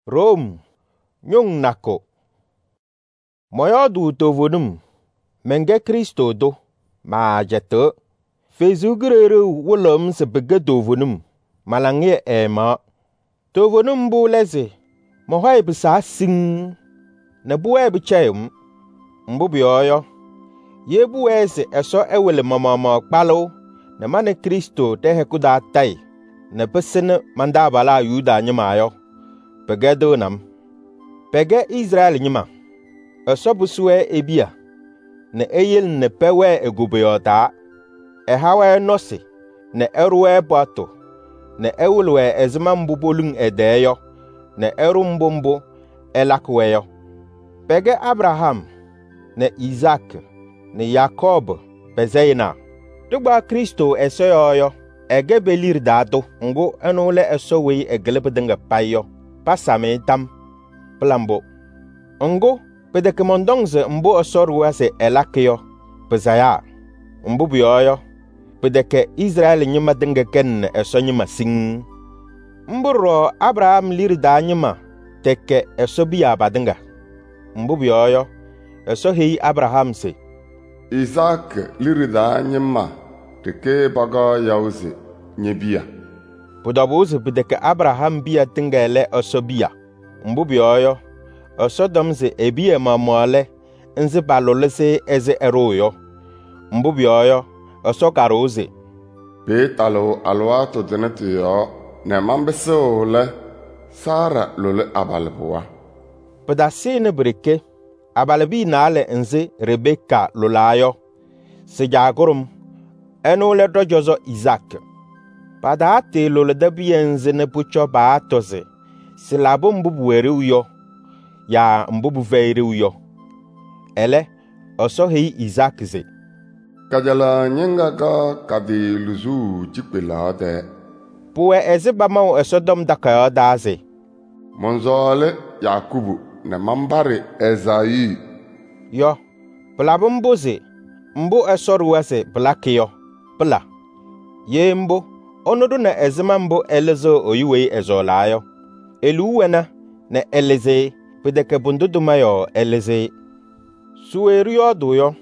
Rome nyung nako moyo du tovonum menge Kristo do ma jete fezugreru wolom se bege tovonum malange ema tovonum bu leze mo hoy bi sa sing na buwe bi chayum mbubi yoyo ye buwe se eso ewele mama kpalo na mane Kristo te hekuda tai na pesene manda bala yuda nyima yo pege do nam pege Israel nyima eso buswe ebia na eyel ne pewe egubeyota hawe nosi na eruwe bato na ewulwe ezimambu bolun edeyo na erumbombo elakweyo pege Abraham na Isaac na Jacob bezeyna tugba Kristo esoyoyo ege belir dado ngo enole esowe egelebedenge payo pasame tam plambo ngo pedeke mondongze mbo osorwa se elakyo bezaya mbo biyoyo pedeke Israel nyima denge ken eso nyima sing mburo Abraham lirda nyima teke eso biya badenga mbo biyoyo eso hei Abraham se Isaac lirda nyima teke baga yauze nyebia podabuze pedeke Abraham biya tengele eso biya mbo biyoyo eso domze ebiye mamole nze balolese eze eroyo mbo biyoyo eso karoze petalo alwato denetiyo ne mambeso le Sara lole abalbuwa pedasine breke abalbi nale nze Rebeka lolayo sejagorum enole dojozo Isaac padate lole dabiye nze ne pucho baatoze silabo mbubuwere uyo ya mbubuveire uyo ele oso hei Isaac ze kajala nyenga ga kadi luzu chipela de puwe ezibamau esodom dakayo daze monzole Yakubu na mambare Ezayi yo plabo mboze mbo esoruwase blakiyo pla ye mbo onodo na ezimambo elezo oyiwe ezolayo eluwena na eleze pedeke bundudumayo eleze sueriyo duyo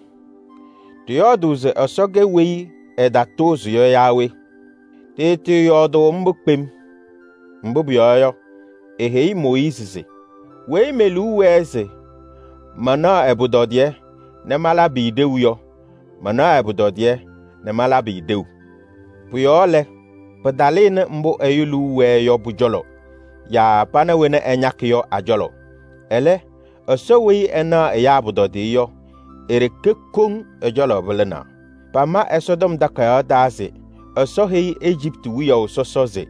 Diyoduze osoge wei edatozu yo yawe tete yodo mbukpem mbubiyoyo ehei Moizize wei melu weze mana ebudodie ne malabi ideu yo mana ebudodie ne malabi ideu puyole pedaline mbo eyulu we yo bujolo ya pana wene enyakyo ajolo ele oso wei ena ya budodi yo ereke kong ejolo belena pama esodom dakayo daze oso hei Egypt wiyo sosoze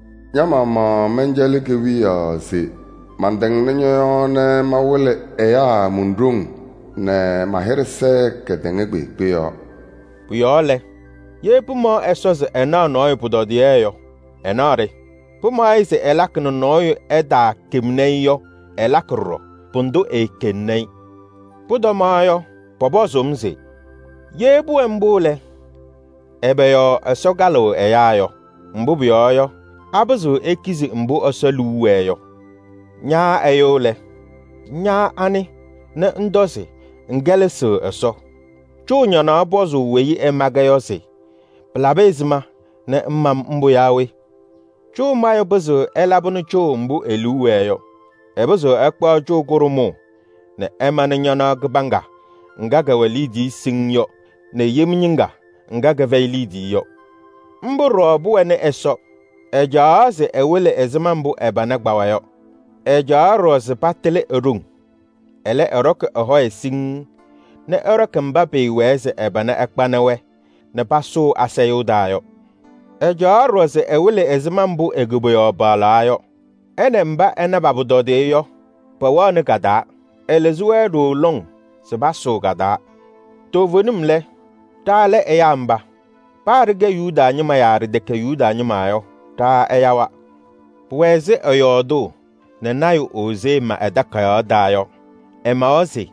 nyama menjeleke wiya se mandeng nenyo ne mawele eya mundung ne maherse kedenge gbe yo puyole ye pumo esoze ena no budodi eyo enare pumo ise elakno no eda kemneyo elakro pundo ekennei pudomayo pobozomze yebu embule ebeyo esogalo eyayo mbubiyoyo abuzu ekizi mbu osoluweyo nya eyole nya ani na ndozi ngeleso eso chunya na abozu weyi emagayoze blabezima na mmam mbu yawe chu mayo buzu elabunu chu mbu eluweyo ebuzu ekpo chu gurumu na emaninya na gbanga ngaga walidi singyo ne yemnyinga ngaga vailidi yo mburo buwene eso ejaze ewele ezimambu ebana gbawayo ejaroze patele erung ele erok ahoy sing ne erok mbabe weze ebana ekpanewe ne paso asayudayo ejaroze ewele ezimambu eguboyo balayo ene mba ene babudode yo pawane kada elezuwe do long sebaso gada tovonum le tale eyamba parge yuda nyima yare deke yuda nyima yo ta eyawa puweze oyodo ne nayo oze ma edaka yo dayo emaoze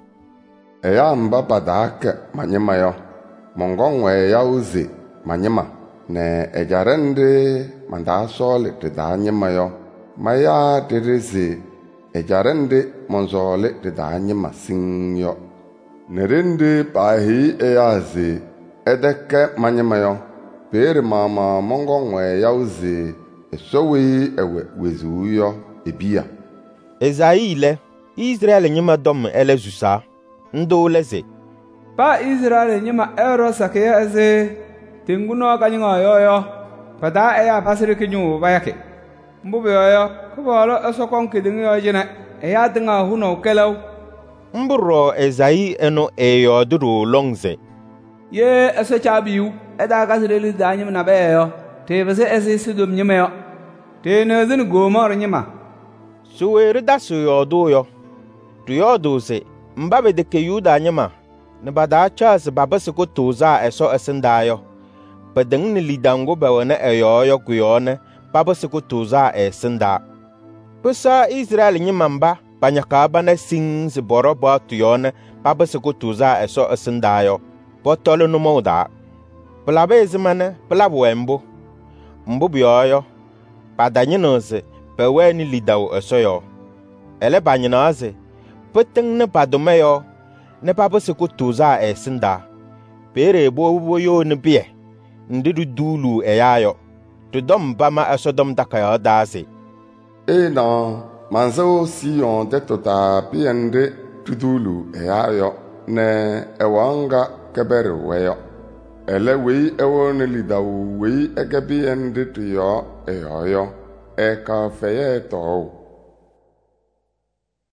eyamba padake manyima yo mongongwe ya uze manyima ne ejarende manda sole te danyima yo maya tereze ejarende monzole de danye masingyo nerende pahi eyaze edeke manyemayo pere mama mongo ngwe yauze esowi ewe wezuyo ebia Ezaile Israel nyima dom ele zusa ndo leze pa Israel nyima ero sakeya eze tinguno kanyinga yoyo pada eya pasiri kinyu bayake mbube yoyo kubolo esokon kidingi yojina eya dinga huno kelaw mburo Ezai eno eyo duro longze ye ese chabiu eda kasireli danyim na beyo te bese ese sidum nyimeyo te nezin gomor nyima suweri da suyodo yo tuyodo se mbabe de ke yuda nyima ne bada chas babase ko toza eso esendayo pedeng ni lidango bawana eyo kuyone babase ko toza esenda pesa Israel nyima mba banyaka bana sing se boro ba tuyone babase ko toza eso esendayo botolo no moda plabe ezmane plabo embo mbubioyo padanyinose peweni lidaw esoyo ele banyinaze peteng ne padomeyo ne babase ko toza esenda pere bo yo ne bie ndidu dulu eyayo to dom bama esodom dakayo daze na manzo Sion de tota piende tudulu eyayo ne ewanga kebere weyo ele wi ewo ne lidaw wi egebi ende tuyo eyoyo eka feye to